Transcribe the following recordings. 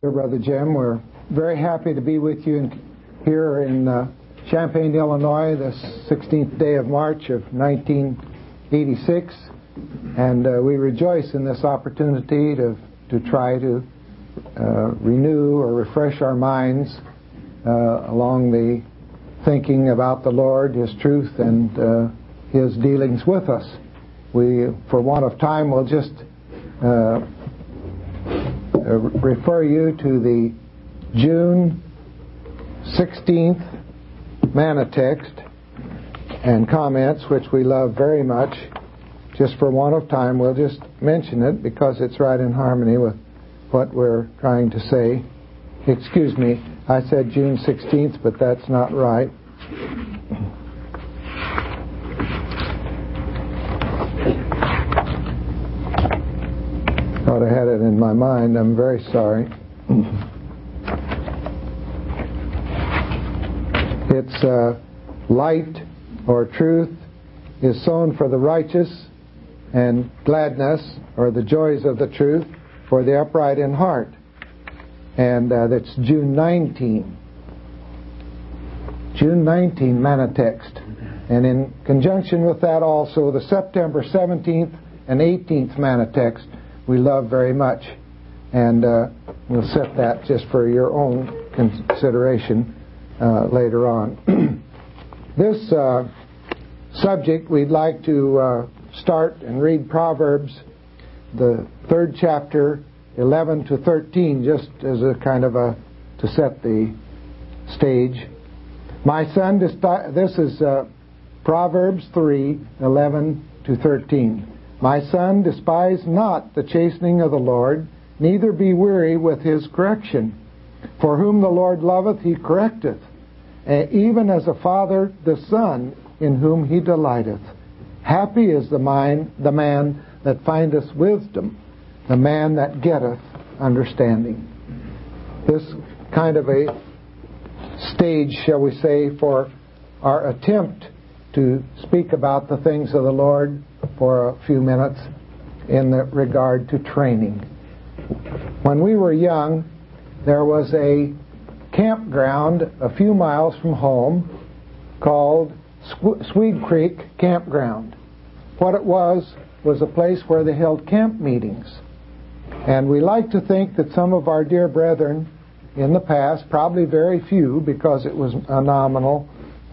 Dear Brother Jim, we're very happy to be with you here in Champaign, Illinois, the 16th day of March of 1986. And we rejoice in this opportunity to try to renew or refresh our minds along the thinking about the Lord, His truth, and His dealings with us. We, for want of time, will just refer you to the June 16th manna text and comments, which we love very much. Just for want of time, we'll just mention it because it's right in harmony with what we're trying to say. Excuse me, I said June 16th, but that's not right. Thought I had it in my mind. I'm very sorry. It's light or truth is sown for the righteous, and gladness or the joys of the truth for the upright in heart. And that's June 19. June 19 manna text. And in conjunction with that also the September 17th and 18th manna text we love very much. And we'll set that just for your own consideration later on. This subject we'd like to start and read Proverbs, the 3rd chapter, 11 to 13, just as a kind of to set the stage. My son, this is Proverbs 3, 11 to 13. My son, despise not the chastening of the Lord, neither be weary with His correction. For whom the Lord loveth, He correcteth, even as a father the son in whom He delighteth. Happy is the man that findeth wisdom, the man that getteth understanding. This kind of a stage, shall we say, for our attempt to speak about the things of the Lord for a few minutes in regard to training. When we were young, there was a campground a few miles from home called Swede Creek Campground. What it was a place where they held camp meetings. And we like to think that some of our dear brethren in the past, probably very few because it was a nominal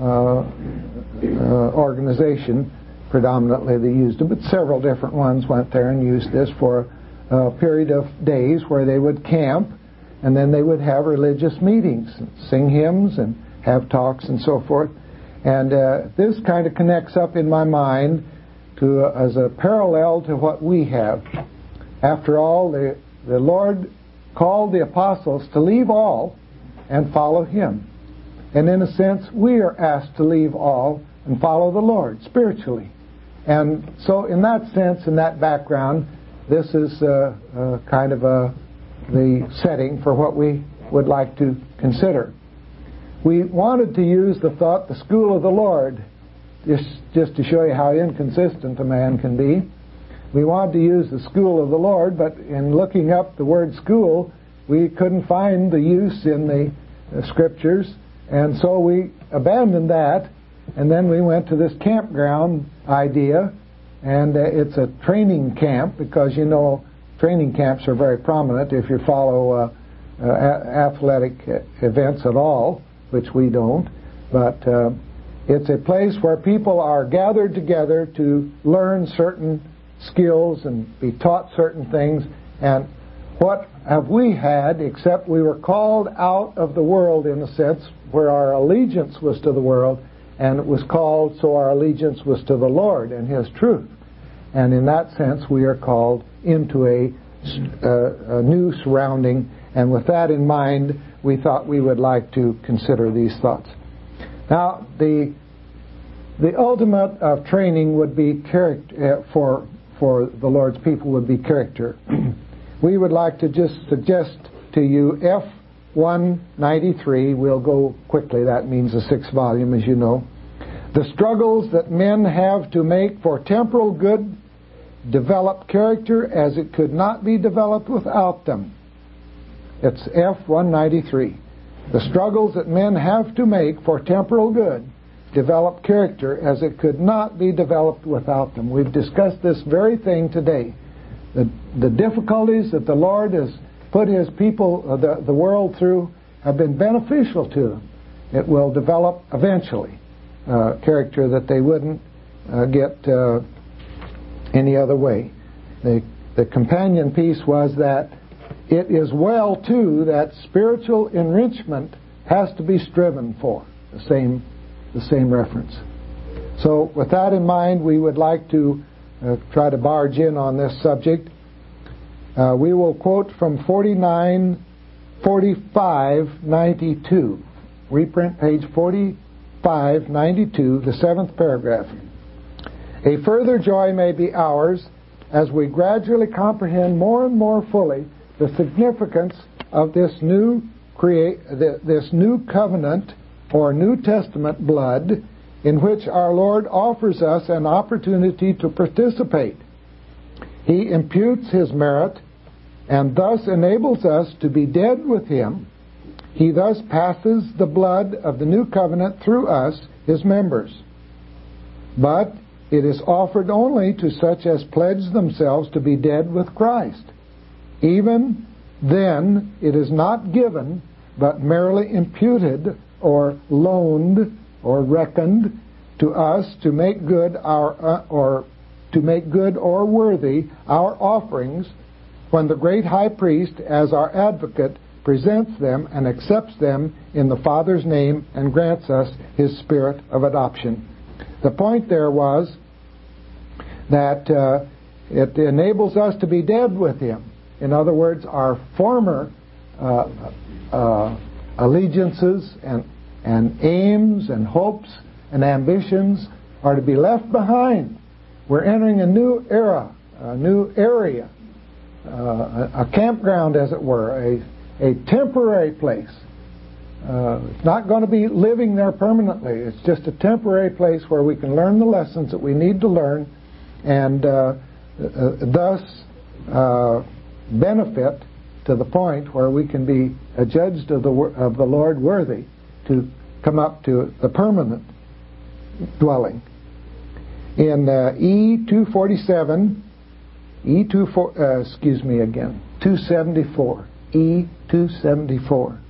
organization, predominantly they used it, but several different ones went there and used this for a period of days where they would camp, and then they would have religious meetings, sing hymns and have talks and so forth. And this kind of connects up in my mind as a parallel to what we have. After all, the Lord called the apostles to leave all and follow Him. And in a sense, we are asked to leave all and follow the Lord spiritually. And so in that sense, in that background, this is kind of the setting for what we would like to consider. We wanted to use the thought, the school of the Lord, just to show you how inconsistent a man can be. We wanted to use the school of the Lord, but in looking up the word school, we couldn't find the use in the Scriptures, and so we abandoned that, and then we went to this campground idea, and it's a training camp, because you know training camps are very prominent if you follow athletic events at all, which we don't, but it's a place where people are gathered together to learn certain skills and be taught certain things. And what have we had, except we were called out of the world in a sense, where our allegiance was to the world, and it was called so our allegiance was to the Lord and His truth. And in that sense, we are called into a new surrounding, and with that in mind, we thought we would like to consider these thoughts. Now, the ultimate of training would be character for the Lord's people would be character. We would like to just suggest to you F193. We'll go quickly. That means the 6th volume, as you know. The struggles that men have to make for temporal good develop character as it could not be developed without them. It's F-193. The struggles that men have to make for temporal good develop character as it could not be developed without them. We've discussed this very thing today. The difficulties that the Lord has put His people, the world through, have been beneficial to them. It will develop eventually character that they wouldn't get any other way. The companion piece was that it is well, too, that spiritual enrichment has to be striven for. The same reference. So with that in mind, we would like to try to barge in on this subject. We will quote from 4592. Reprint page 4592, the 7th paragraph. A further joy may be ours as we gradually comprehend more and more fully the significance of this new covenant or New Testament blood in which our Lord offers us an opportunity to participate. He imputes His merit and thus enables us to be dead with Him. He thus passes the blood of the new covenant through us, His members. But it is offered only to such as pledge themselves to be dead with Christ. Even then, it is not given, but merely imputed or loaned or reckoned to us to make good or worthy our offerings when the great high priest, as our advocate, presents them and accepts them in the Father's name and grants us His Spirit of adoption. The point there was that it enables us to be dead with Him. In other words, our former allegiances and aims and hopes and ambitions are to be left behind. We're entering a new era, a new area, a campground, as it were, a temporary place. It's not going to be living there permanently. It's just a temporary place where we can learn the lessons that we need to learn and thus benefit to the point where we can be adjudged of the Lord worthy to come up to the permanent dwelling. In E247, 274, E274.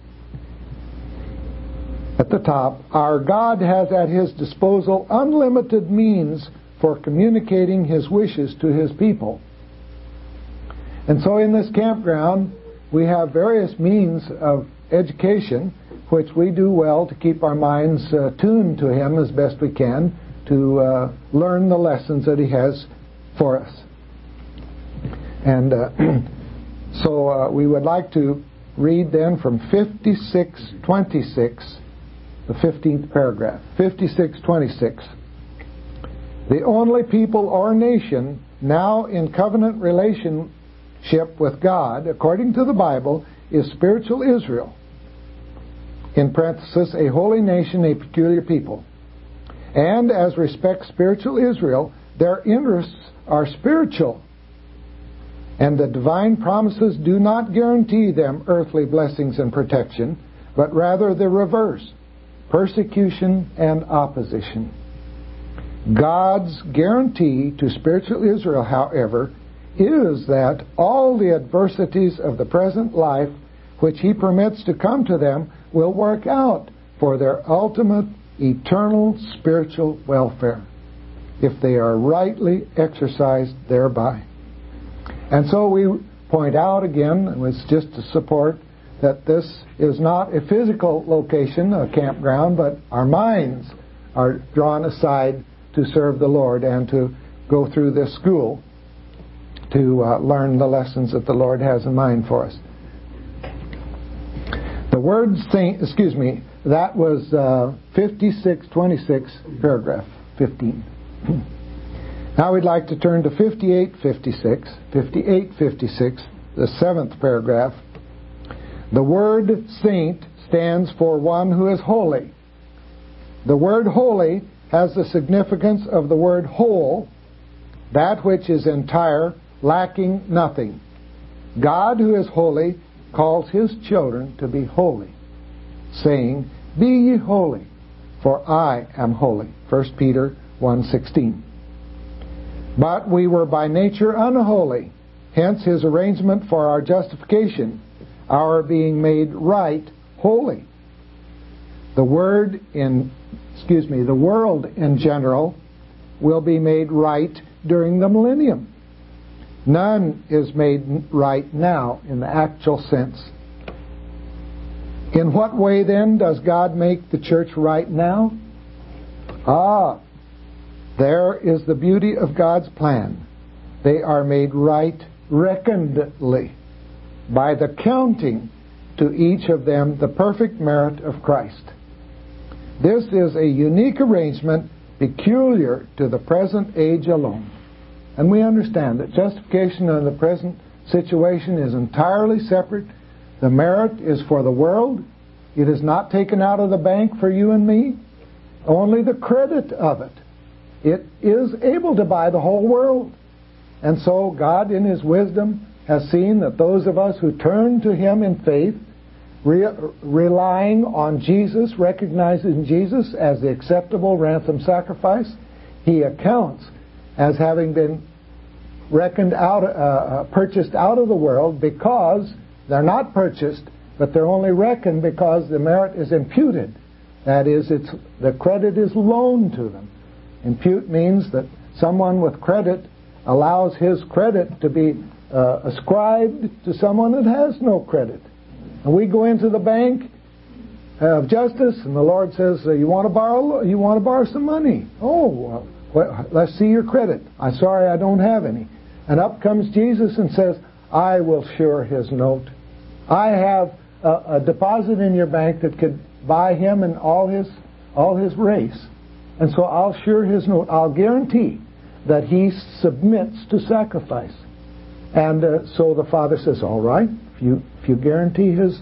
At the top, our God has at His disposal unlimited means for communicating His wishes to His people. And so in this campground, we have various means of education, which we do well to keep our minds tuned to Him as best we can, to learn the lessons that He has for us. And so we would like to read then from 5626, the 15th paragraph. 5626. The only people or nation now in covenant relationship with God, according to the Bible, is spiritual Israel. In parenthesis, a holy nation, a peculiar people. And as respects spiritual Israel, their interests are spiritual. And the divine promises do not guarantee them earthly blessings and protection, but rather the reverse, persecution and opposition. God's guarantee to spiritual Israel, however, is that all the adversities of the present life which He permits to come to them will work out for their ultimate eternal spiritual welfare, if they are rightly exercised thereby. And so we point out again, and it's just to support, that this is not a physical location, a campground, but our minds are drawn aside to serve the Lord and to go through this school to learn the lessons that the Lord has in mind for us. The word saint, that was 5626, paragraph 15. Now we'd like to turn to 5856, the 7th paragraph. The word saint stands for one who is holy. The word holy has the significance of the word whole, that which is entire, lacking nothing. God, who is holy, calls his children to be holy, saying, Be ye holy, for I am holy. 1 Peter 1:16. But we were by nature unholy, hence his arrangement for our justification, our being made right, holy. The world in general will be made right during the millennium. None is made right now in the actual sense. In what way then does God make the church right now? There is the beauty of God's plan. They are made right reckonedly by the counting to each of them the perfect merit of Christ. This is a unique arrangement peculiar to the present age alone. And we understand that justification in the present situation is entirely separate. The merit is for the world. It is not taken out of the bank for you and me. Only the credit of it. It is able to buy the whole world. And so God in His wisdom has seen that those of us who turn to Him in faith, relying on Jesus, recognizing Jesus as the acceptable ransom sacrifice, He accounts as having been reckoned out, purchased out of the world, because they're not purchased, but they're only reckoned because the merit is imputed. That is, the credit is loaned to them. Impute means that someone with credit allows his credit to be ascribed to someone that has no credit. And we go into the bank of justice, and the Lord says, "You want to borrow some money? Oh, well, let's see your credit. I'm sorry, I don't have any." And up comes Jesus and says, "I will sure his note. I have a deposit in your bank that could buy him and all his race. And so I'll sure his note. I'll guarantee that he submits to sacrifice." And so the Father says, "All right, if you guarantee his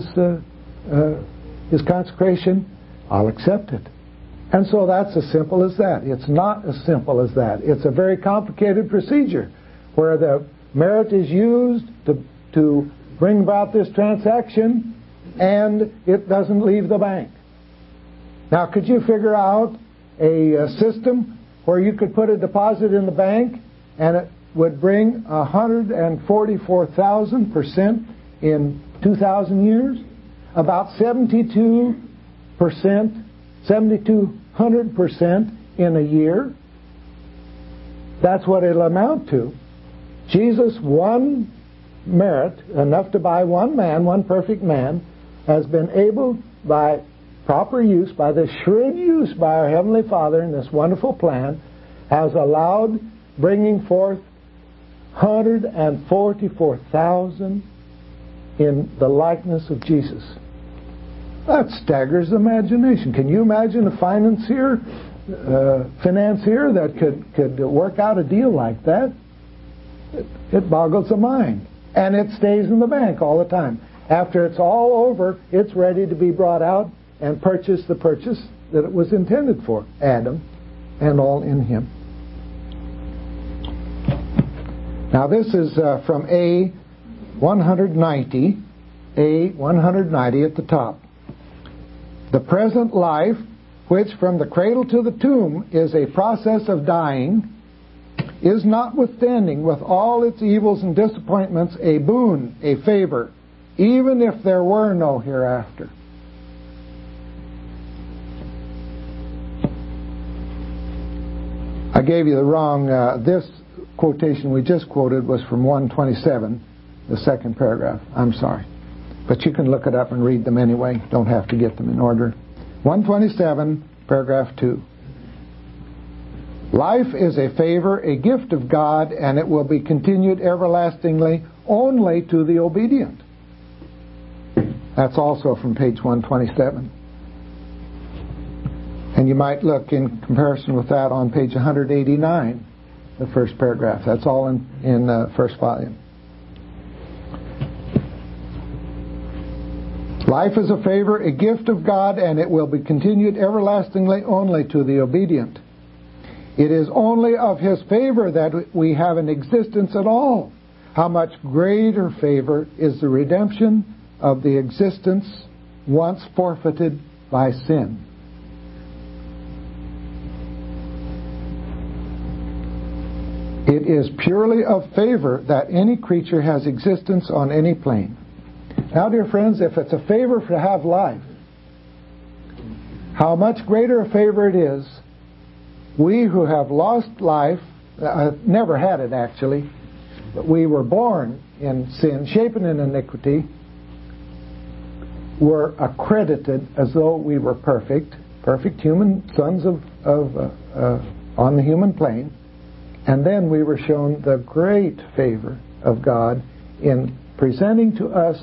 consecration, I'll accept it." And so that's as simple as that. It's not as simple as that. It's a very complicated procedure where the merit is used to bring about this transaction, and it doesn't leave the bank. Now, could you figure out a system where you could put a deposit in the bank and it would bring 144,000% in 2,000 years? About 7,200% in a year? That's what it'll amount to. Jesus, one merit, enough to buy one man, one perfect man, has been able, by proper use, by the shrewd use by our Heavenly Father in this wonderful plan, has allowed bringing forth 144,000 in the likeness of Jesus. That staggers the imagination. Can you imagine a financier that could work out a deal like that? It boggles the mind. And it stays in the bank all the time. After it's all over, it's ready to be brought out and purchase the purchase that it was intended for, Adam and all in him. Now this is from A 190, A 190 at the top. The present life, which from the cradle to the tomb is a process of dying, is notwithstanding with all its evils and disappointments a boon, a favor, even if there were no hereafter. I gave you the wrong, this quotation we just quoted was from 127, the second paragraph. I'm sorry. But you can look it up and read them anyway. Don't have to get them in order. 127, paragraph 2. Life is a favor, a gift of God, and it will be continued everlastingly only to the obedient. That's also from page 127. And you might look in comparison with that on page 189, the first paragraph. That's all in the first volume. Life is a favor, a gift of God, and it will be continued everlastingly only to the obedient. It is only of His favor that we have an existence at all. how much greater favor is the redemption of the existence once forfeited by sin. It is purely of favor that any creature has existence on any plane. Now, dear friends, if it's a favor to have life, how much greater a favor it is, we who have lost life, never had it actually, but we were born in sin, shapen in iniquity, were accredited as though we were perfect human sons on the human plane, and then we were shown the great favor of God in presenting to us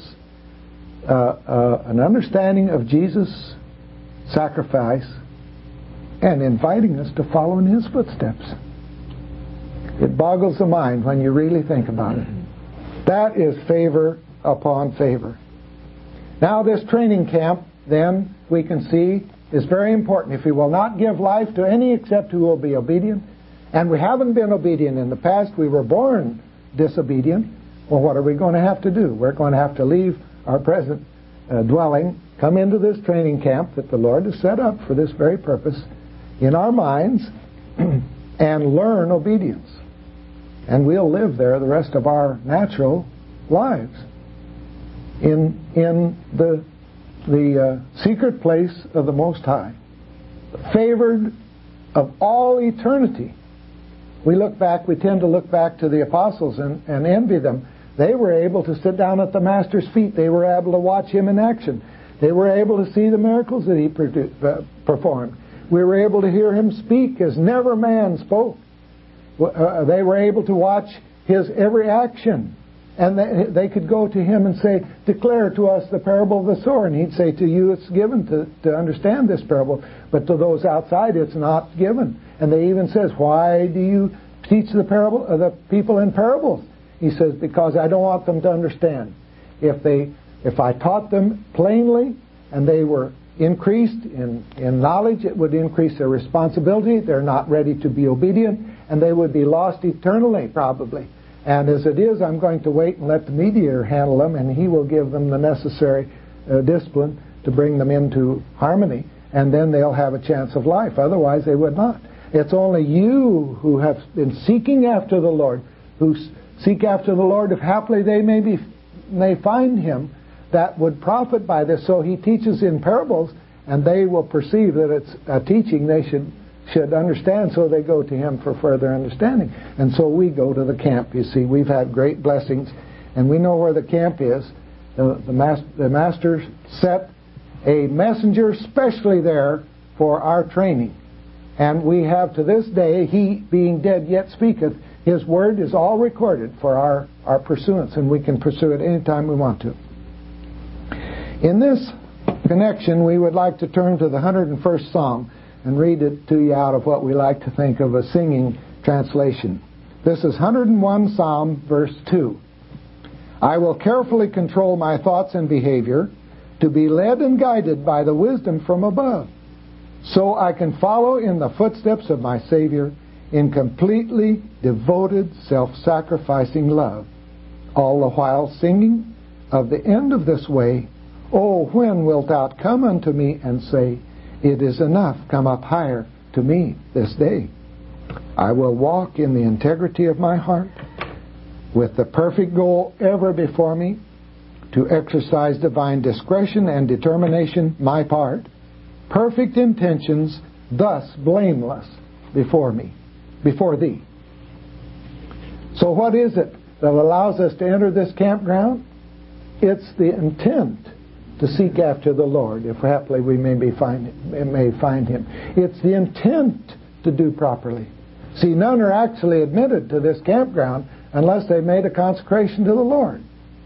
an understanding of Jesus' sacrifice and inviting us to follow in His footsteps. It boggles the mind when you really think about it. That is favor upon favor. Now this training camp, then, we can see, is very important. If we will not give life to any except who will be obedient, and we haven't been obedient in the past, we were born disobedient, well, what are we going to have to do? We're going to have to leave our present dwelling, come into this training camp that the Lord has set up for this very purpose in our minds, and learn obedience. And we'll live there the rest of our natural lives in the secret place of the Most High, favored of all eternity. We tend to look back to the apostles and envy them. They were able to sit down at the Master's feet. They were able to watch Him in action. They were able to see the miracles that He performed. We were able to hear Him speak as never man spoke. They were able to watch His every action. And they could go to Him and say, declare to us the parable of the sower. And He'd say, to you it's given to understand this parable, but to those outside it's not given. And they even says, why do you teach the people in parables? He says, because I don't want them to understand. If I taught them plainly and they were increased in knowledge, it would increase their responsibility. They're not ready to be obedient, and they would be lost eternally probably. And as it is, I'm going to wait and let the mediator handle them, and he will give them the necessary discipline to bring them into harmony, and then they'll have a chance of life. Otherwise, they would not. It's only you who have been seeking after the Lord, who seek after the Lord, if haply they may find Him, that would profit by this. So He teaches in parables, and they will perceive that it's a teaching they should understand, so they go to Him for further understanding. And so we go to the camp, you see. We've had great blessings, and we know where the camp is. The Master set a messenger specially there for our training. And we have to this day, He being dead yet speaketh, His word is all recorded for our pursuance, and we can pursue it anytime we want to. In this connection, we would like to turn to the 101st Psalm and read it to you out of what we like to think of a singing translation. This is 101 Psalm, verse 2. I will carefully control my thoughts and behavior to be led and guided by the wisdom from above, so I can follow in the footsteps of my Savior in completely devoted, self-sacrificing love, all the while singing of the end of this way, oh, when wilt thou come unto me and say, it is enough, come up higher to me this day. I will walk in the integrity of my heart, with the perfect goal ever before me, to exercise divine discretion and determination, my part, perfect intentions, thus blameless before thee. So what is it that allows us to enter this campground? It's the intent to seek after the Lord, if haply we may find Him. It's the intent to do properly. See, none are actually admitted to this campground unless they've made a consecration to the Lord.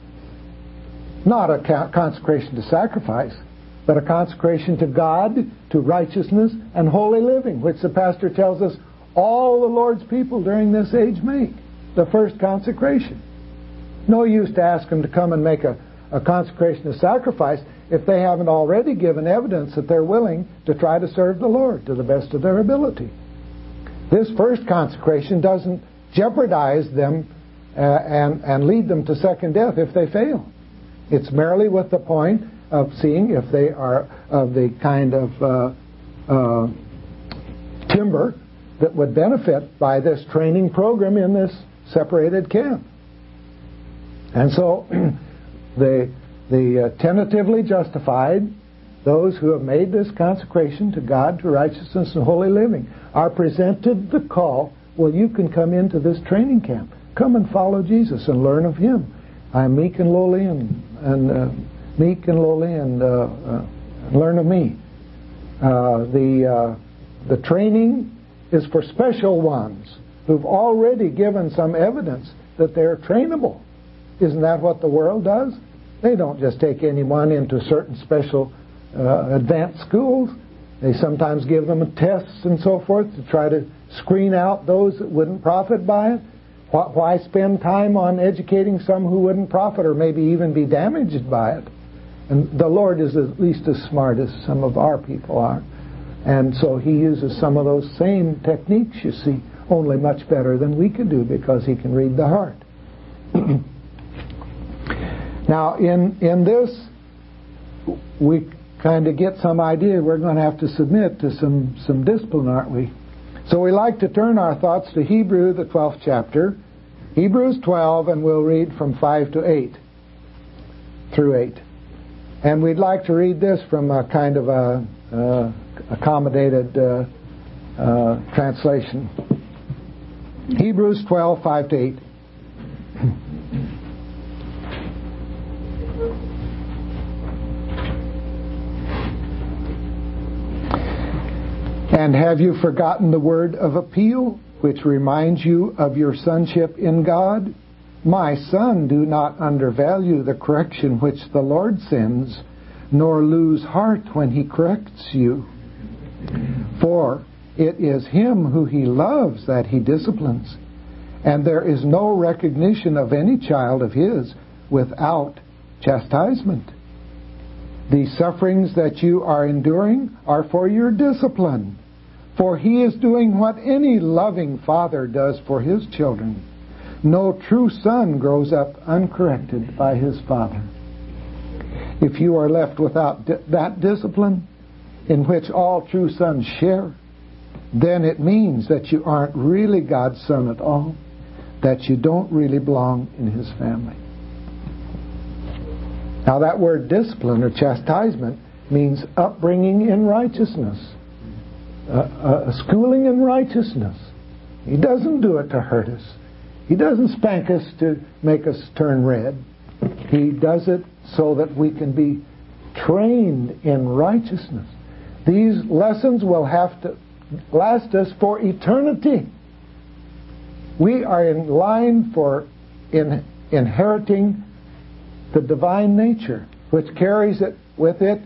Not a consecration to sacrifice, but a consecration to God, to righteousness, and holy living, which the pastor tells us all the Lord's people during this age make. The first consecration. No use to ask them to come and make a consecration to sacrifice if they haven't already given evidence that they're willing to try to serve the Lord to the best of their ability. This first consecration doesn't jeopardize them and lead them to second death if they fail. It's merely with the point of seeing if they are of the kind of timber that would benefit by this training program in this separated camp. And so the tentatively justified, those who have made this consecration to God, to righteousness and holy living, are presented the call, well, you can come into this training camp. Come and follow Jesus and learn of Him. I am meek and lowly and learn of me. The training is for special ones who've already given some evidence that they're trainable. Isn't that what the world does? They don't just take anyone into certain special advanced schools. They sometimes give them tests and so forth to try to screen out those that wouldn't profit by it. Why spend time on educating some who wouldn't profit or maybe even be damaged by it? And the Lord is at least as smart as some of our people are. And so He uses some of those same techniques, you see, only much better than we could do because He can read the heart. Now, in this, we kind of get some idea we're going to have to submit to some discipline, aren't we? So we like to turn our thoughts to Hebrews, the 12th chapter, Hebrews 12, and we'll read from 5 to 8, through 8. And we'd like to read this from a kind of a accommodated translation. Hebrews 12, 5 to 8. And have you forgotten the word of appeal, which reminds you of your sonship in God? My son, do not undervalue the correction which the Lord sends, nor lose heart when He corrects you. For it is Him who He loves that He disciplines, and there is no recognition of any child of His without chastisement. The sufferings that you are enduring are for your discipline. For He is doing what any loving father does for his children. No true son grows up uncorrected by his father. If you are left without that discipline, in which all true sons share, then it means that you aren't really God's son at all, that you don't really belong in His family. Now that word discipline or chastisement means upbringing in righteousness. Schooling in righteousness. He doesn't do it to hurt us. He doesn't spank us to make us turn red. He does it so that we can be trained in righteousness. These lessons will have to last us for eternity. We are in line for inheriting the divine nature, which carries it with it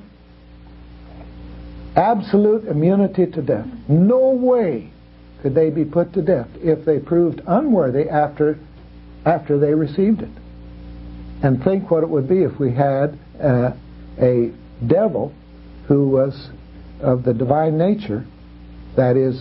absolute immunity to death. No way could they be put to death if they proved unworthy after they received it. And think what it would be if we had a devil who was of the divine nature, that is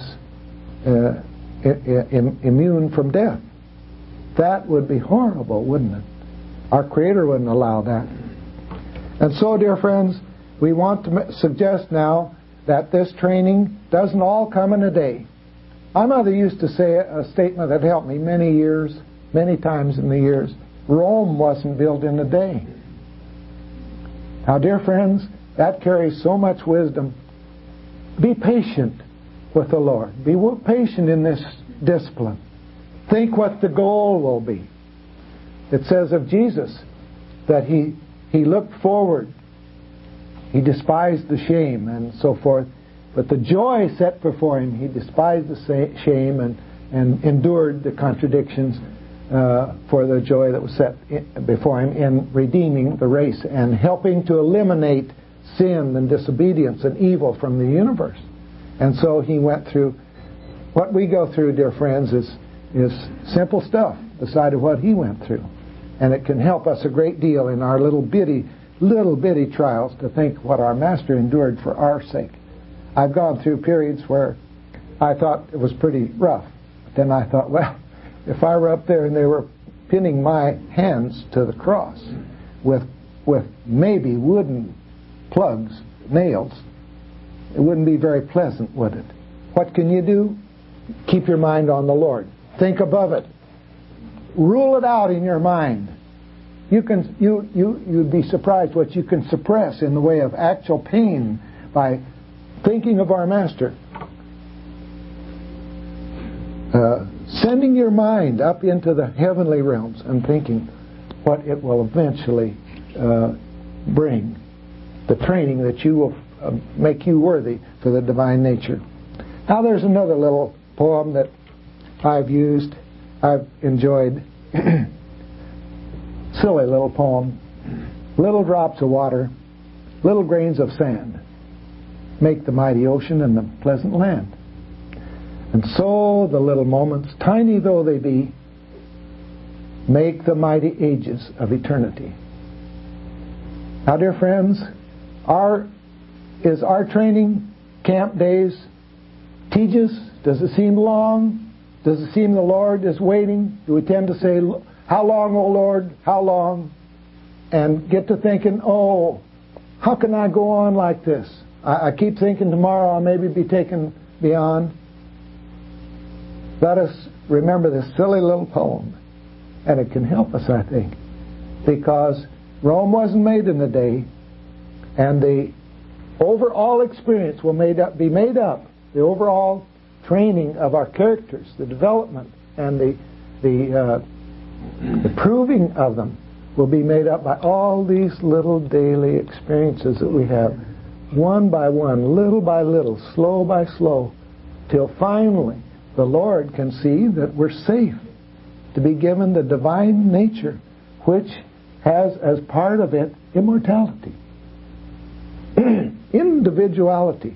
immune from death. That would be horrible, wouldn't it? Our Creator wouldn't allow that. And so, dear friends, we want to suggest now that this training doesn't all come in a day. My mother used to say a statement that helped me many times in the years. Rome wasn't built in a day. Now, dear friends, that carries so much wisdom. Be patient with the Lord. Be patient in this discipline. Think what the goal will be. It says of Jesus that He looked forward. He despised the shame and so forth. But the joy set before Him, He despised the shame and endured the contradictions for the joy that was set before Him in redeeming the race and helping to eliminate sin and disobedience and evil from the universe. And so He went through what we go through, dear friends, is simple stuff beside of what He went through. And it can help us a great deal in our little bitty trials to think what our Master endured for our sake. I've gone through periods where I thought it was pretty rough. But then I thought, well, if I were up there and they were pinning my hands to the cross with maybe wooden plugs, nails. It wouldn't be very pleasant, would it? What can you do? Keep your mind on the Lord. Think above it. Rule it out in your mind. You'd be surprised what you can suppress in the way of actual pain by thinking of our Master. Sending your mind up into the heavenly realms and thinking what it will eventually bring. The training that you will make you worthy for the divine nature. Now there's another little poem that I've enjoyed. Silly little poem. Little drops of water, little grains of sand, make the mighty ocean and the pleasant land. And so the little moments, tiny though they be, make the mighty ages of eternity. Now, dear friends, is our training camp days tedious? Does it seem long? Does it seem the Lord is waiting? Do we tend to say, "How long, O Lord? How long?" And get to thinking, "Oh, how can I go on like this? I keep thinking tomorrow I'll maybe be taken beyond." Let us remember this silly little poem, and it can help us, I think, because Rome wasn't made in a day, and the overall experience will be made up. The overall training of our characters, the development, and the proving of them will be made up by all these little daily experiences that we have, one by one, little by little, slow by slow, till finally the Lord can see that we're safe to be given the divine nature, which has as part of it immortality, individuality,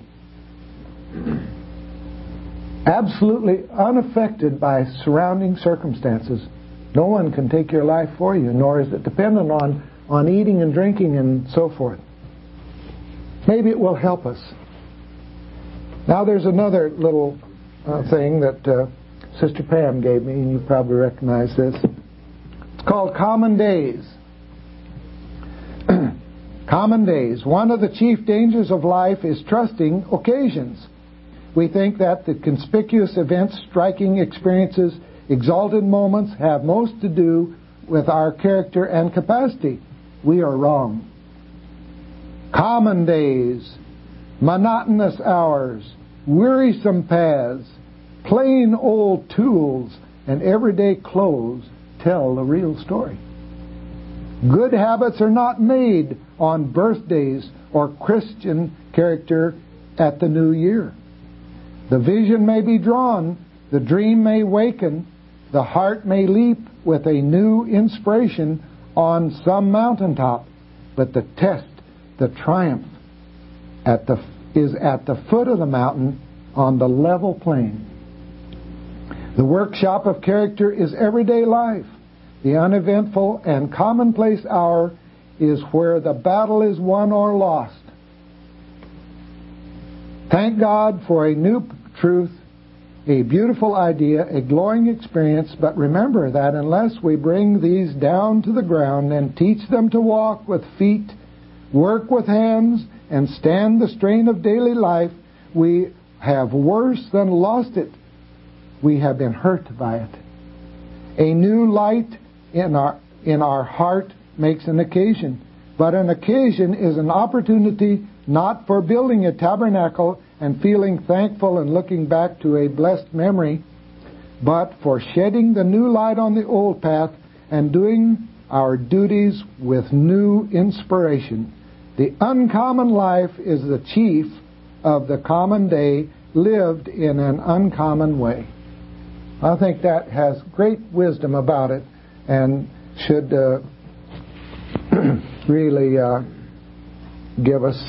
absolutely unaffected by surrounding circumstances. No one can take your life for you, nor is it dependent on eating and drinking and so forth. Maybe it will help us. Now there's another little thing that Sister Pam gave me, and you probably recognize this. It's called Common Days. Common days. One of the chief dangers of life is trusting occasions. We think that the conspicuous events, striking experiences, exalted moments have most to do with our character and capacity. We are wrong. Common days, monotonous hours, wearisome paths, plain old tools, and everyday clothes tell the real story. Good habits are not made on birthdays or Christian character at the new year. The vision may be drawn, the dream may waken, the heart may leap with a new inspiration on some mountaintop, but the test, the triumph, is at the foot of the mountain on the level plain. The workshop of character is everyday life. The uneventful and commonplace hour is where the battle is won or lost. Thank God for a new truth, a beautiful idea, a glowing experience, but remember that unless we bring these down to the ground and teach them to walk with feet, work with hands, and stand the strain of daily life, we have worse than lost it. We have been hurt by it. A new light in our heart makes an occasion, but an occasion is an opportunity not for building a tabernacle and feeling thankful and looking back to a blessed memory, but for shedding the new light on the old path and doing our duties with new inspiration. The uncommon life is the chief of the common day lived in an uncommon way. I think that has great wisdom about it and should really give us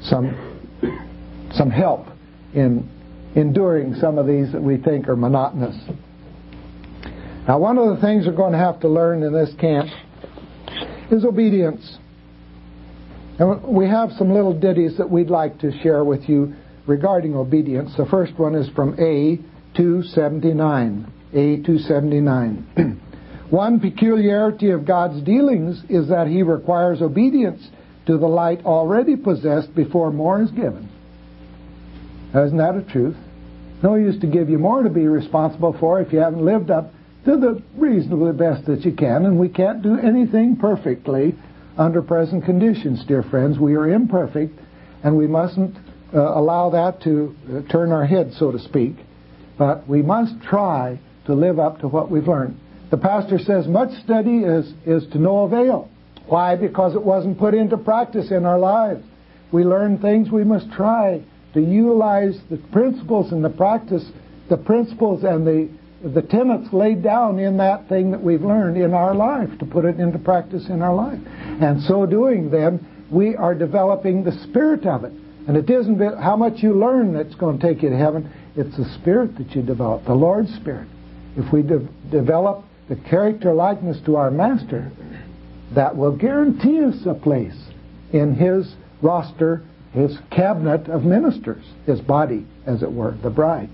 some help in enduring some of these that we think are monotonous. Now, one of the things we're going to have to learn in this camp is obedience. And we have some little ditties that we'd like to share with you regarding obedience. The first one is from A279. A279. One peculiarity of God's dealings is that He requires obedience to the light already possessed before more is given. Isn't that a truth? No use to give you more to be responsible for if you haven't lived up to the reasonably best that you can, and we can't do anything perfectly under present conditions, dear friends. We are imperfect, and we mustn't allow that to turn our head, so to speak. But we must try to live up to what we've learned. The pastor says much study is to no avail. Why? Because it wasn't put into practice in our lives. We learn things, we must try to utilize the principles and the practice, the principles and the tenets laid down in that thing that we've learned in our life, to put it into practice in our life. And so doing, then, we are developing the spirit of it. And it isn't how much you learn that's going to take you to heaven. It's the spirit that you develop, the Lord's Spirit. If we develop the character likeness to our Master, that will guarantee us a place in His roster, His cabinet of ministers, His body, as it were, the bride.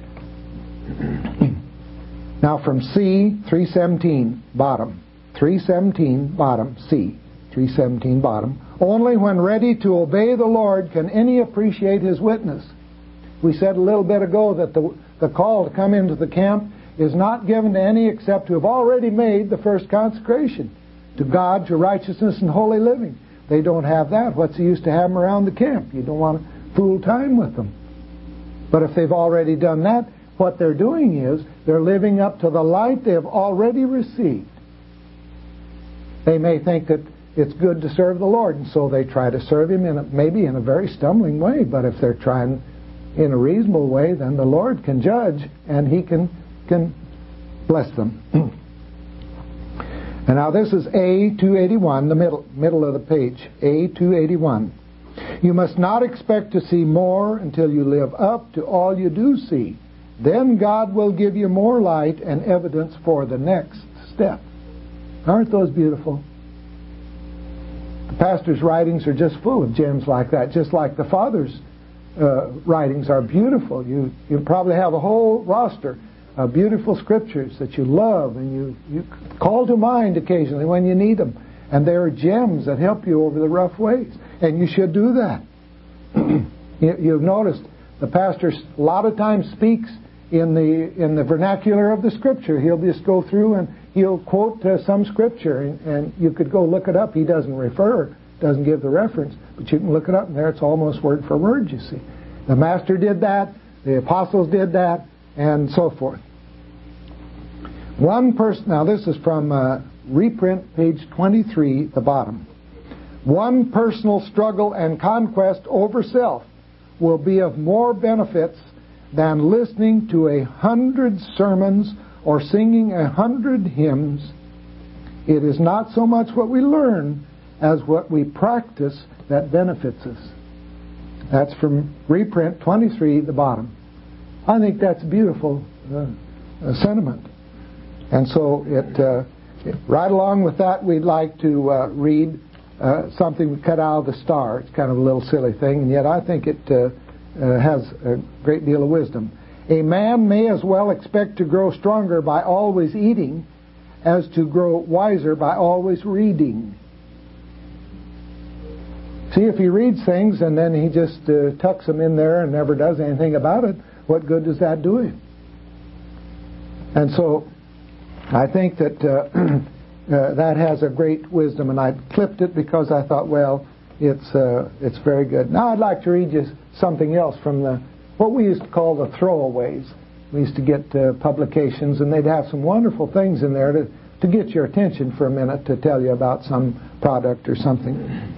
Now from C, 317, bottom. 317, bottom, C. 317, bottom. Only when ready to obey the Lord can any appreciate His witness. We said a little bit ago that the call to come into the camp is not given to any except who have already made the first consecration to God, to righteousness and holy living. They don't have that. What's the use to have them around the camp? You don't want to fool time with them. But if they've already done that, what they're doing is they're living up to the light they have already received. They may think that it's good to serve the Lord, and so they try to serve Him maybe in a very stumbling way. But if they're trying in a reasonable way, then the Lord can judge, and He can bless them. And now this is A281, the middle of the page. A281. You must not expect to see more until you live up to all you do see. Then God will give you more light and evidence for the next step. Aren't those beautiful? The pastor's writings are just full of gems like that, just like the Father's writings are beautiful. You probably have a whole roster of beautiful scriptures that you love and you call to mind occasionally when you need them. And they are gems that help you over the rough ways. And you should do that. You've noticed the pastor a lot of times speaks in the vernacular of the Scripture. He'll just go through and he'll quote some Scripture, and you could go look it up. He doesn't refer, doesn't give the reference, but you can look it up, and there it's almost word for word, you see. The Master did that, the apostles did that, and so forth. One person, now this is from reprint, page 23, the bottom. One personal struggle and conquest over self will be of more benefits than listening to 100 sermons or singing 100 hymns. It is not so much what we learn as what we practice that benefits us. That's from reprint 23, the bottom. I think that's a beautiful sentiment. And so right along with that, we'd like to read something we cut out of the Star. It's kind of a little silly thing, and yet I think it has a great deal of wisdom. A man may as well expect to grow stronger by always eating as to grow wiser by always reading. See, if he reads things and then he just tucks them in there and never does anything about it, what good does that do him? And so I think that that has a great wisdom, and I clipped it because I thought, well, it's very good. Now I'd like to read you something else from what we used to call the throwaways. We used to get publications, and they'd have some wonderful things in there to get your attention for a minute, to tell you about some product or something.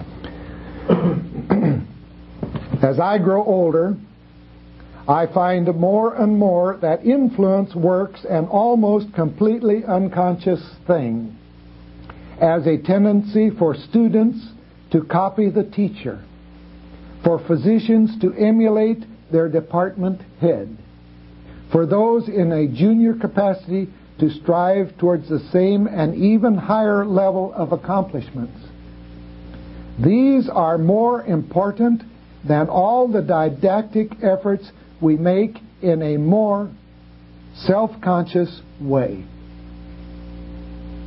As I grow older, I find more and more that influence works an almost completely unconscious thing, as a tendency for students to copy the teacher, for physicians to emulate their department head, for those in a junior capacity to strive towards the same and even higher level of accomplishments. These are more important than all the didactic efforts we make in a more self-conscious way.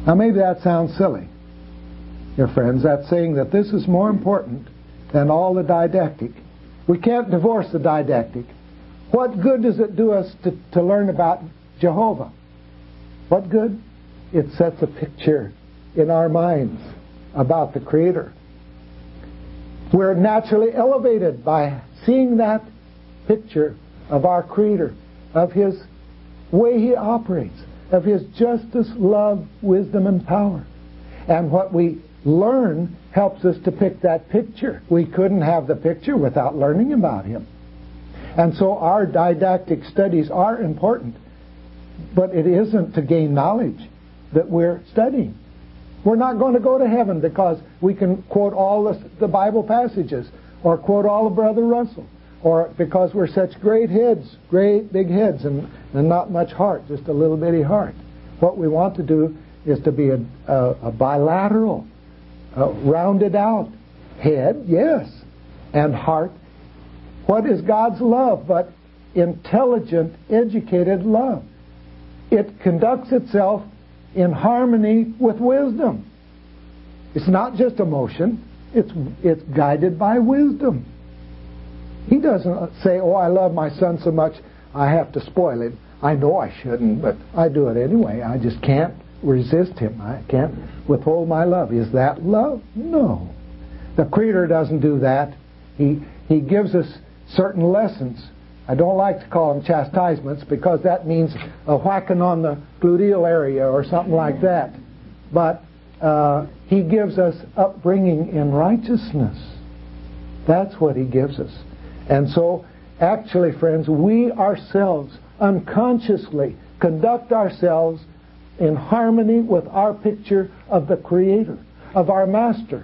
Now maybe that sounds silly, dear friends. That's saying that this is more important than all the didactic. We can't divorce the didactic. What good does it do us to learn about Jehovah? What good? It sets a picture in our minds about the Creator. We're naturally elevated by seeing that picture of our Creator, of His way He operates, of His justice, love, wisdom, and power. And what we learn helps us to pick that picture. We couldn't have the picture without learning about Him. And so our didactic studies are important, but it isn't to gain knowledge that we're studying. We're not going to go to heaven because we can quote all the Bible passages, or quote all of Brother Russell, or because we're such great heads, great big heads, and not much heart, just a little bitty heart. What we want to do is to be a bilateral, rounded out head, yes, and heart. What is God's love but intelligent, educated love? It conducts itself in harmony with wisdom. It's not just emotion. It's guided by wisdom. He doesn't say, oh, I love my son so much I have to spoil him. I know I shouldn't, but I do it anyway. I just can't resist him. I can't withhold my love. Is that love? No. The Creator doesn't do that. He gives us certain lessons. I don't like to call them chastisements because that means a whacking on the gluteal area or something like that. But He gives us upbringing in righteousness. That's what He gives us. And so, actually, friends, we ourselves unconsciously conduct ourselves in harmony with our picture of the Creator, of our Master.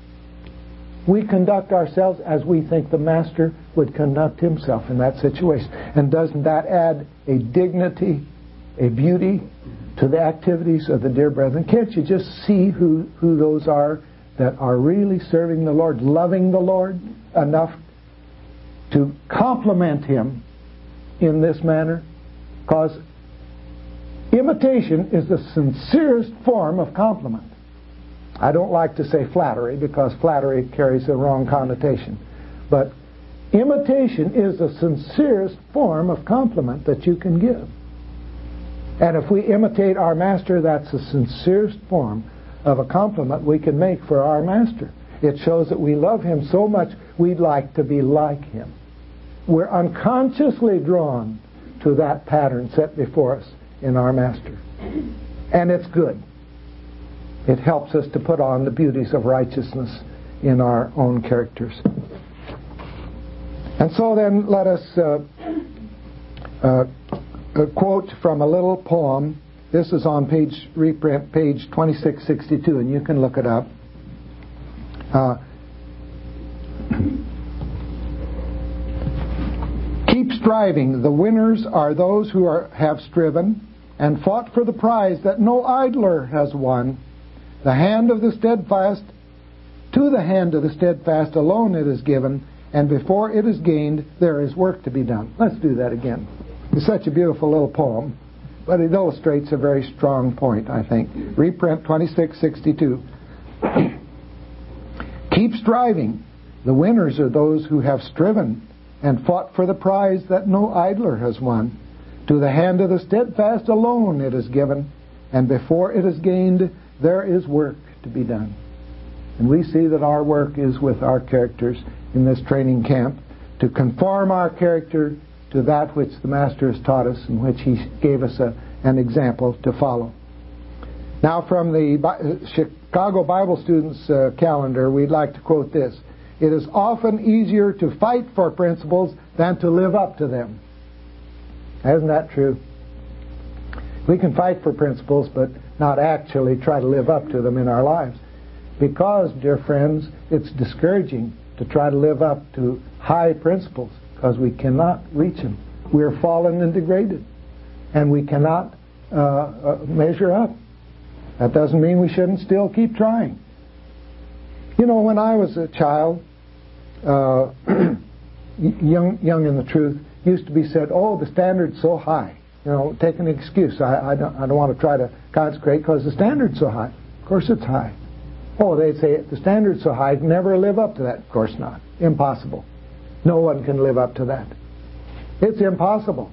We conduct ourselves as we think the Master would conduct Himself in that situation. And doesn't that add a dignity, a beauty to the activities of the dear brethren? Can't you just see who those are that are really serving the Lord, loving the Lord enough to compliment Him in this manner? Because imitation is the sincerest form of compliment. I don't like to say flattery because flattery carries a wrong connotation. But imitation is the sincerest form of compliment that you can give. And if we imitate our Master, that's the sincerest form of a compliment we can make for our Master. It shows that we love Him so much we'd like to be like Him. We're unconsciously drawn to that pattern set before us in our Master. And it's good. It helps us to put on the beauties of righteousness in our own characters. And so then let us quote from a little poem. This is on reprint page 2662, and you can look it up. Keep striving. The winners are those who have striven and fought for the prize that no idler has won. To the hand of the steadfast alone it is given, and before it is gained, there is work to be done. Let's do that again. It's such a beautiful little poem, but it illustrates a very strong point, I think. Reprint 2662. Keep striving. The winners are those who have striven and fought for the prize that no idler has won. To the hand of the steadfast alone it is given, and before it is gained, there is work to be done. And we see that our work is with our characters in this training camp, to conform our character to that which the Master has taught us and which He gave us an example to follow. Now, from the Chicago Bible Students calendar, we'd like to quote this. It is often easier to fight for principles than to live up to them. Isn't that true? We can fight for principles, but not actually try to live up to them in our lives. Because, dear friends, it's discouraging to try to live up to high principles because we cannot reach them. We're fallen and degraded, and we cannot measure up. That doesn't mean we shouldn't still keep trying. You know, when I was a child, young in the truth, used to be said, oh, the standard's so high take an excuse. I don't want to try to consecrate because the standard's so high. Of course it's high. Oh, they'd say the standard's so high, never live up to that. Of course not. Impossible. No one can live up to that. It's impossible.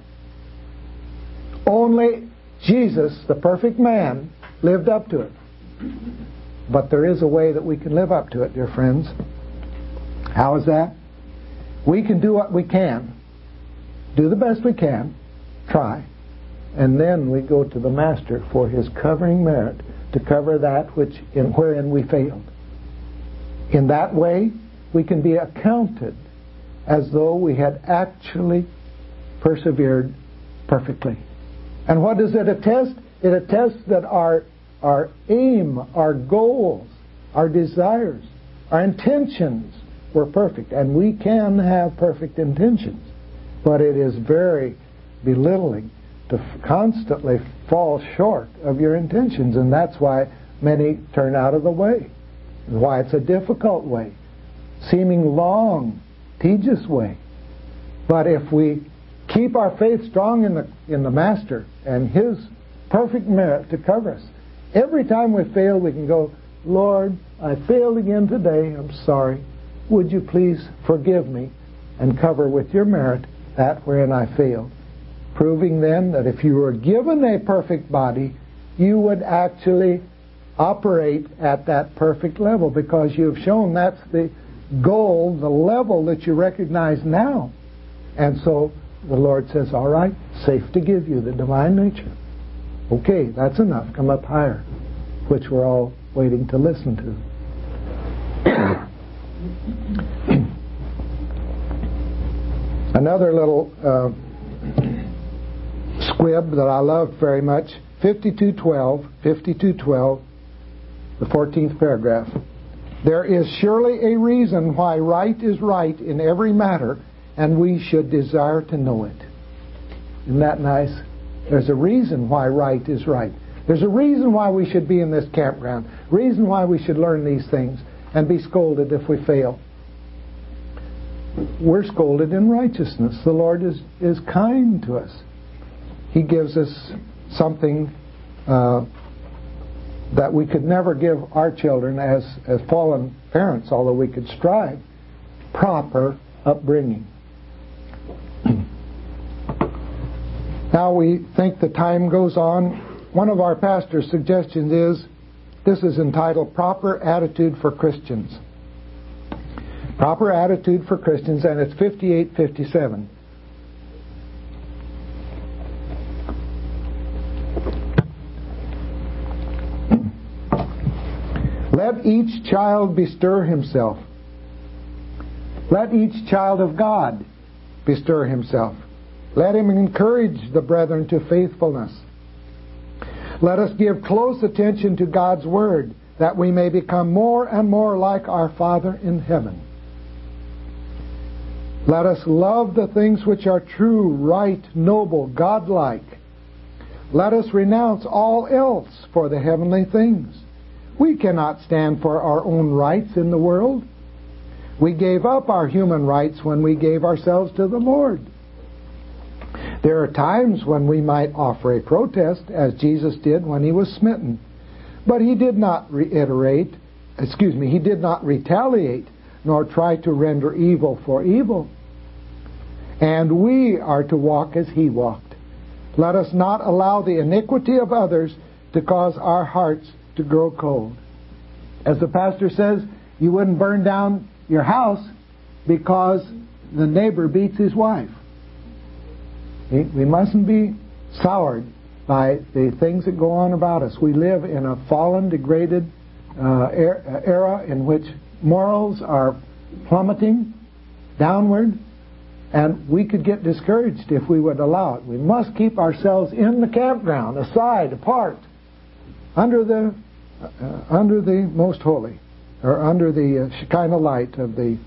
Only Jesus, the perfect man, lived up to it. But there is a way that we can live up to it, dear friends. How is that? We can do what we can. Do the best we can. Try. And then we go to the Master for His covering merit to cover that wherein we failed. In that way, we can be accounted as though we had actually persevered perfectly. And what does it attest? It attests that our aim, our goals, our desires, our intentions were perfect. And we can have perfect intentions. But it is very belittling to constantly fall short of your intentions. And that's why many turn out of the way. Why it's a difficult way. Seeming long, tedious way. But if we keep our faith strong in the Master and His perfect merit to cover us, every time we fail, we can go, Lord, I failed again today. I'm sorry. Would you please forgive me and cover with your merit that wherein I failed? Proving then that if you were given a perfect body, you would actually operate at that perfect level, because you've shown that's the goal, the level that you recognize now. And so the Lord says, all right, safe to give you the divine nature. Okay, that's enough. Come up higher, which we're all waiting to listen to. Another little squib that I love very much, 52:12, the 14th paragraph. There is surely a reason why right is right in every matter, and we should desire to know it. Isn't that nice? There's a reason why right is right. There's a reason why we should be in this campground. Reason why we should learn these things and be scolded if we fail. We're scolded in righteousness. The Lord is kind to us. He gives us something that we could never give our children as fallen parents, although we could strive. Proper upbringing. Now we think the time goes on. One of our pastor's suggestions is, this is entitled Proper Attitude for Christians. Proper Attitude for Christians, and it's 58:57. Let each child bestir himself. Let each child of God bestir himself. Let him encourage the brethren to faithfulness. Let us give close attention to God's Word, that we may become more and more like our Father in heaven. Let us love the things which are true, right, noble, godlike. Let us renounce all else for the heavenly things. We cannot stand for our own rights in the world. We gave up our human rights when we gave ourselves to the Lord. There are times when we might offer a protest, as Jesus did when He was smitten. But He did not retaliate, nor try to render evil for evil. And we are to walk as He walked. Let us not allow the iniquity of others to cause our hearts to grow cold. As the pastor says, you wouldn't burn down your house because the neighbor beats his wife. We mustn't be soured by the things that go on about us. We live in a fallen, degraded era in which morals are plummeting downward, and we could get discouraged if we would allow it. We must keep ourselves in the campground, aside, apart, under the most holy, or under the Shekinah light of the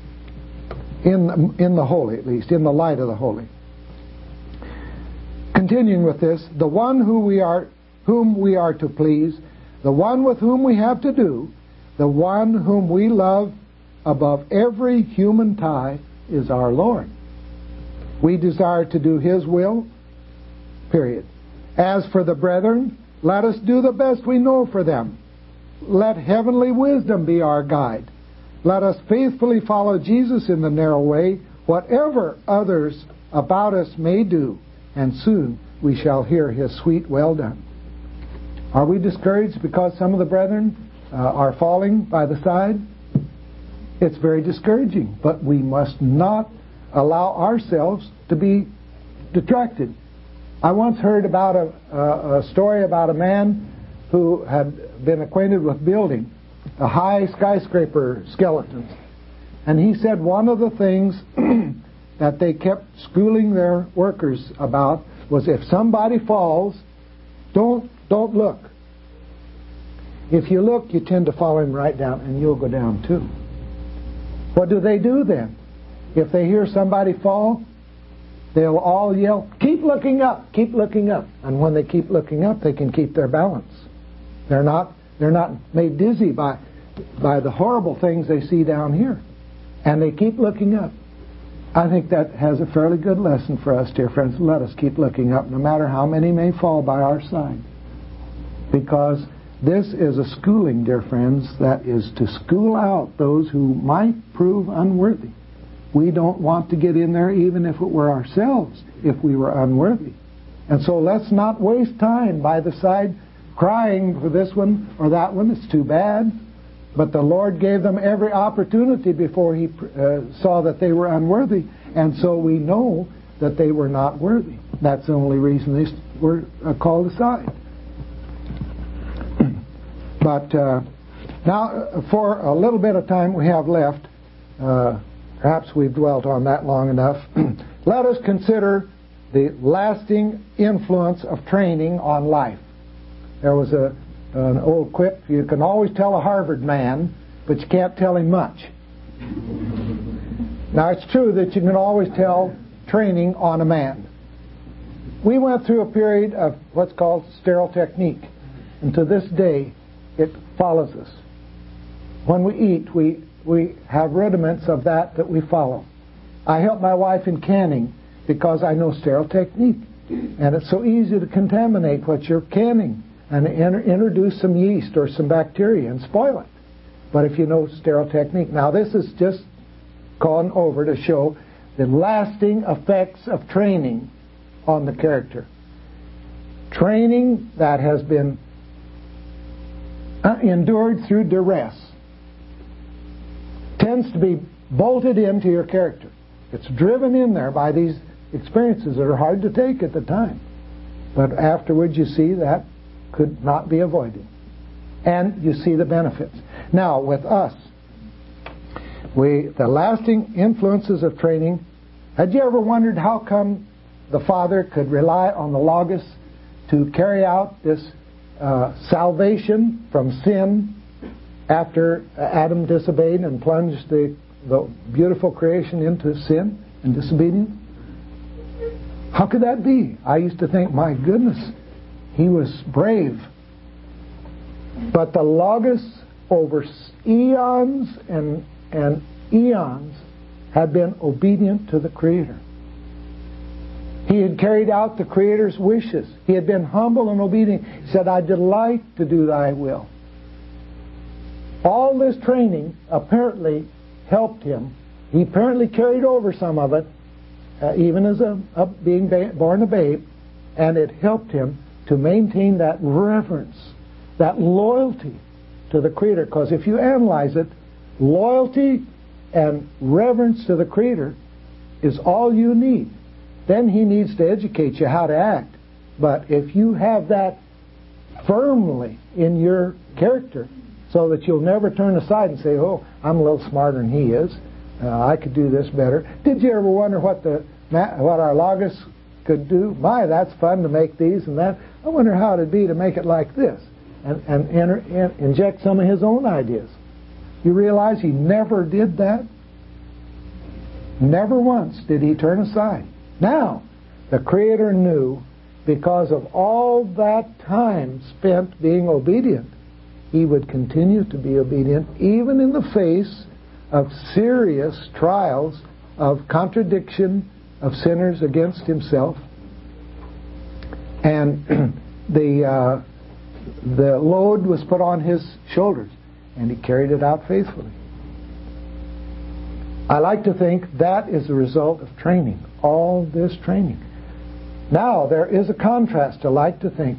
in the holy, at least in the light of the holy. Continuing with this, the one whom we are to please, the one with whom we have to do, the one whom we love above every human tie is our Lord. We desire to do His will, Period. As for the brethren, let us do the best we know for them. Let heavenly wisdom be our guide. Let us faithfully follow Jesus in the narrow way, whatever others about us may do, and soon we shall hear His sweet well done. Are we discouraged because some of the brethren are falling by the side? It's very discouraging, but we must not allow ourselves to be detracted. I once heard about a story about a man who had been acquainted with building a high skyscraper skeletons. And he said one of the things that they kept schooling their workers about was if somebody falls, don't look. If you look, you tend to follow him right down, and you'll go down too. What do they do then? If they hear somebody fall, they'll all yell, "Keep looking up, keep looking up." And when they keep looking up, they can keep their balance. They're not made dizzy by the horrible things they see down here. And they keep looking up. I think that has a fairly good lesson for us, dear friends. Let us keep looking up, no matter how many may fall by our side. Because this is a schooling, dear friends, that is to school out those who might prove unworthy. We don't want to get in there even if it were ourselves, if we were unworthy. And so let's not waste time by the side crying for this one or that one. It's too bad. But the Lord gave them every opportunity before He saw that they were unworthy. And so we know that they were not worthy. That's the only reason they were called aside. But now, for a little bit of time we have left, perhaps we've dwelt on that long enough, let us consider the lasting influence of training on life. There was an old quip, you can always tell a Harvard man, but you can't tell him much. Now, it's true that you can always tell training on a man. We went through a period of what's called sterile technique, and to this day it follows us. When we eat, we have rudiments of that we follow. I help my wife in canning because I know sterile technique, and it's so easy to contaminate what you're canning and introduce some yeast or some bacteria and spoil it. But if you know sterile technique. Now, this is just gone over to show the lasting effects of training on the character. Training that has been endured through duress tends to be bolted into your character. It's driven in there by these experiences that are hard to take at the time. But afterwards you see that could not be avoided. And you see the benefits. Now, with us, the lasting influences of training, had you ever wondered how come the Father could rely on the Logos to carry out this salvation from sin after Adam disobeyed and plunged the beautiful creation into sin and disobedience? How could that be? I used to think, my goodness, He was brave. But the Logos over eons and eons had been obedient to the Creator. He had carried out the Creator's wishes. He had been humble and obedient. He said, I delight to do Thy will. All this training apparently helped him. He apparently carried over some of it, even as being born a babe, and it helped him to maintain that reverence, that loyalty to the Creator. Because if you analyze it, loyalty and reverence to the Creator is all you need. Then He needs to educate you how to act. But if you have that firmly in your character, so that you'll never turn aside and say, oh, I'm a little smarter than he is, I could do this better. Did you ever wonder what our Logos could do? My, that's fun to make these and that. I wonder how it'd be to make it like this, and inject some of his own ideas. You realize he never did that? Never once did he turn aside. Now, the Creator knew, because of all that time spent being obedient, he would continue to be obedient even in the face of serious trials of contradiction of sinners against himself. And the load was put on his shoulders, and he carried it out faithfully. I like to think that is the result of training, all this training. Now, there is a contrast. I like to think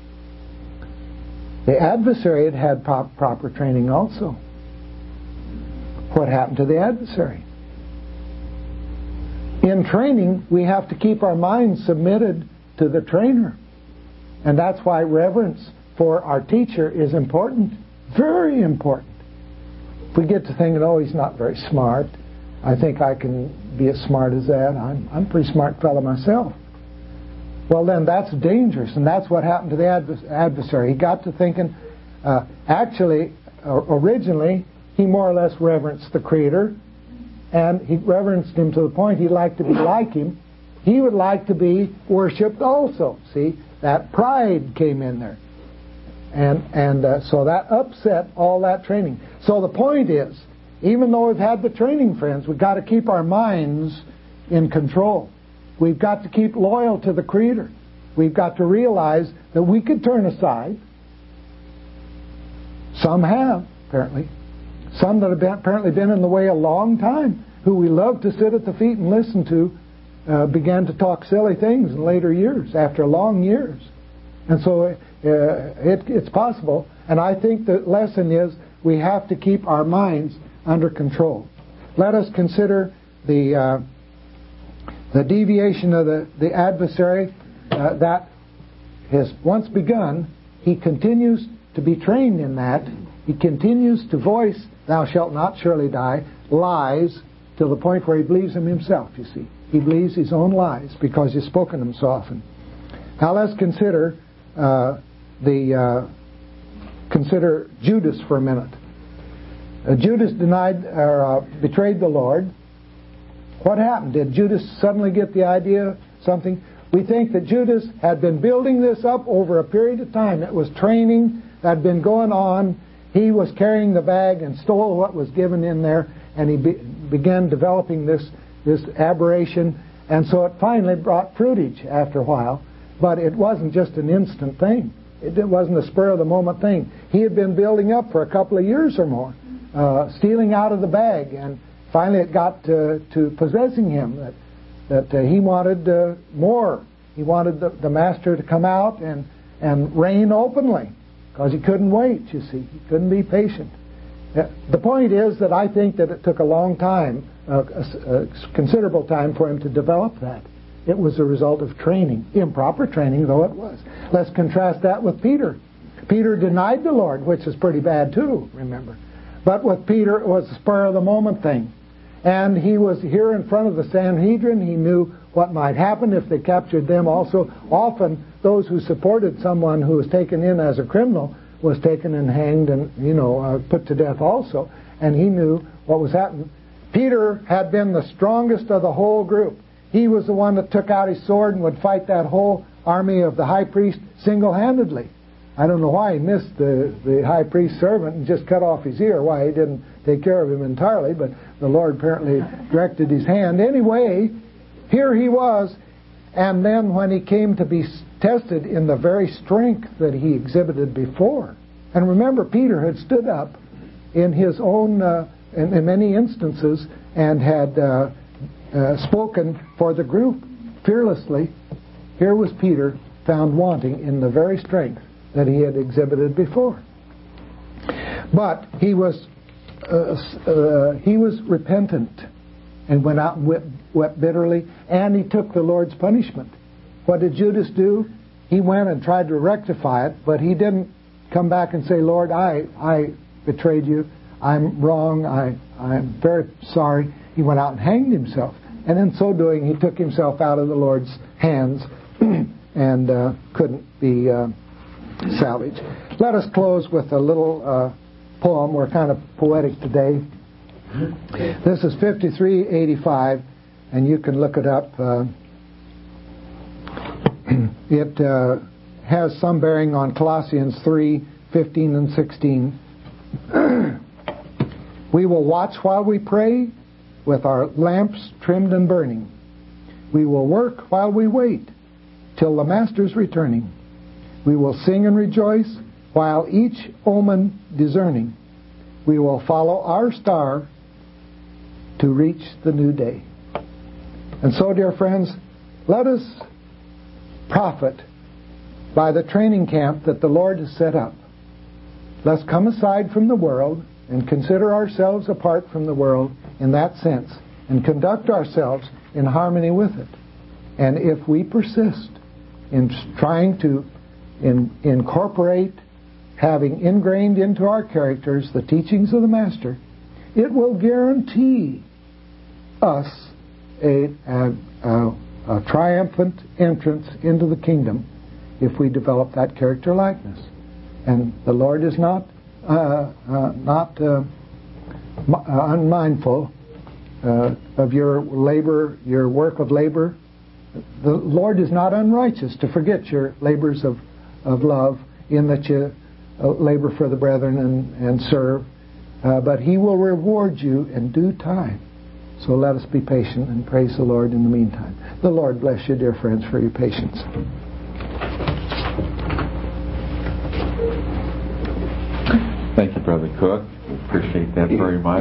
the adversary had proper training also. What happened to the adversary? In training, we have to keep our minds submitted to the trainer. And that's why reverence for our teacher is important. Very important. If we get to thinking, oh, he's not very smart, I think I can be as smart as that. I'm a pretty smart fellow myself. Well, then that's dangerous, and that's what happened to the adversary. He got to thinking, originally, he more or less reverenced the Creator, and he reverenced Him to the point he'd like to be like Him. He would like to be worshipped also. See, that pride came in there. And so that upset all that training. So the point is, even though we've had the training, friends, we've got to keep our minds in control. We've got to keep loyal to the Creator. We've got to realize that we could turn aside. Some have, apparently. Some that have apparently been in the way a long time, who we love to sit at the feet and listen to, began to talk silly things in later years, after long years. And so it's possible. And I think the lesson is we have to keep our minds under control. Let us consider the deviation of the adversary that has once begun. He continues to be trained in that. He continues to voice, "Thou shalt not surely die," lies, to the point where he believes them himself, you see. He believes his own lies because he's spoken them so often. Now let's consider consider Judas for a minute. Judas betrayed the Lord. What happened? Did Judas suddenly get the idea something? We think that Judas had been building this up over a period of time. It was training that had been going on. He was carrying the bag and stole what was given in there, and he began developing this aberration. And so it finally brought fruitage after a while. But it wasn't just an instant thing. It wasn't a spur-of-the-moment thing. He had been building up for a couple of years or more, stealing out of the bag, and finally it got to possessing him, that he wanted more. He wanted the master to come out and reign openly, because he couldn't wait, you see. He couldn't be patient. The point is that I think that it took a long time, a considerable time for him to develop that. It was a result of training, improper training though it was. Let's contrast that with Peter. Peter denied the Lord, which is pretty bad too, remember. But with Peter, it was a spur-of-the-moment thing. And he was here in front of the Sanhedrin. He knew what might happen if they captured them also. Often, those who supported someone who was taken in as a criminal was taken and hanged and, put to death also. And he knew what was happening. Peter had been the strongest of the whole group. He was the one that took out his sword and would fight that whole army of the high priest single-handedly. I don't know why he missed the high priest's servant and just cut off his ear, why he didn't take care of him entirely, but the Lord apparently directed his hand. Anyway, here he was, and then when he came to be tested in the very strength that he exhibited before, and remember, Peter had stood up in his own, in many instances, and had spoken for the group fearlessly. Here was Peter found wanting in the very strength that he had exhibited before. But he was repentant and went out and wept bitterly, and he took the Lord's punishment. What did Judas do? He went and tried to rectify it, but he didn't come back and say, "Lord, I betrayed you. I'm wrong. I'm very sorry." He went out and hanged himself. And in so doing, he took himself out of the Lord's hands and couldn't be salvaged. Let us close with a little poem. We're kind of poetic today. This is 5385, and you can look it up. It has some bearing on Colossians 3:15 and 16. We will watch while we pray, with our lamps trimmed and burning. We will work while we wait, till the Master's returning. We will sing and rejoice, while each omen discerning. We will follow our star to reach the new day. And so, dear friends, let us profit by the training camp that the Lord has set up. Let's come aside from the world and consider ourselves apart from the world in that sense, and conduct ourselves in harmony with it. And if we persist in trying to incorporate, having ingrained into our characters the teachings of the Master, it will guarantee us a triumphant entrance into the kingdom if we develop that character likeness. And the Lord is not unmindful of your labor, your work of labor. The Lord is not unrighteous to forget your labors of love, in that you labor for the brethren and serve. But He will reward you in due time. So let us be patient and praise the Lord in the meantime. The Lord bless you, dear friends, for your patience. Thank you, Brother Cook. We appreciate that very much.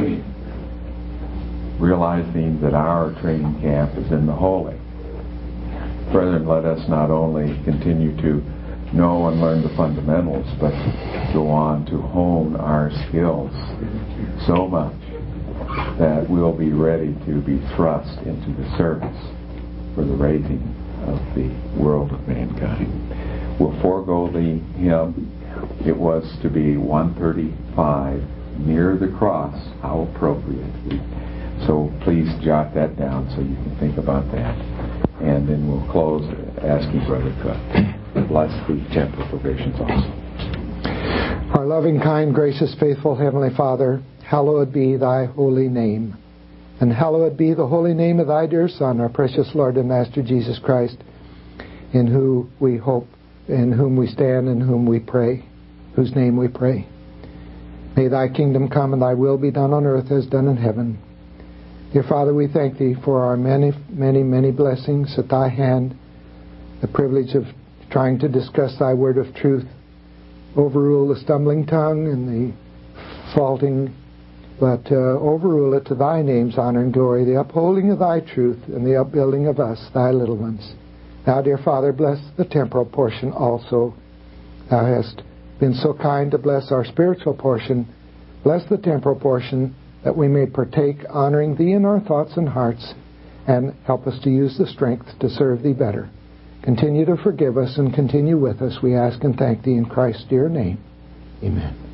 Realizing that our training camp is in the holy. Brethren, let us not only continue to know and learn the fundamentals, but go on to hone our skills so much that we'll be ready to be thrust into the service for the raising of the world of mankind. We'll forego the hymn. It was to be 135, Near the Cross, how appropriate. So please jot that down so you can think about that. And then we'll close asking Brother Cook to bless the temple provisions also. Our loving, kind, gracious, faithful Heavenly Father, hallowed be Thy holy name. And hallowed be the holy name of Thy dear Son, our precious Lord and Master Jesus Christ, in whom we hope, in whom we stand, in whom we pray, whose name we pray. May Thy kingdom come and Thy will be done on earth as done in heaven. Dear Father, we thank Thee for our many, many, many blessings at Thy hand, the privilege of trying to discuss Thy word of truth, overrule the stumbling tongue and the faulting, but overrule it to Thy name's honor and glory, the upholding of Thy truth and the upbuilding of us, Thy little ones. Now, dear Father, bless the temporal portion also. Thou hast been so kind to bless our spiritual portion. Bless the temporal portion, that we may partake, honoring Thee in our thoughts and hearts, and help us to use the strength to serve Thee better. Continue to forgive us and continue with us, we ask and thank Thee in Christ's dear name. Amen.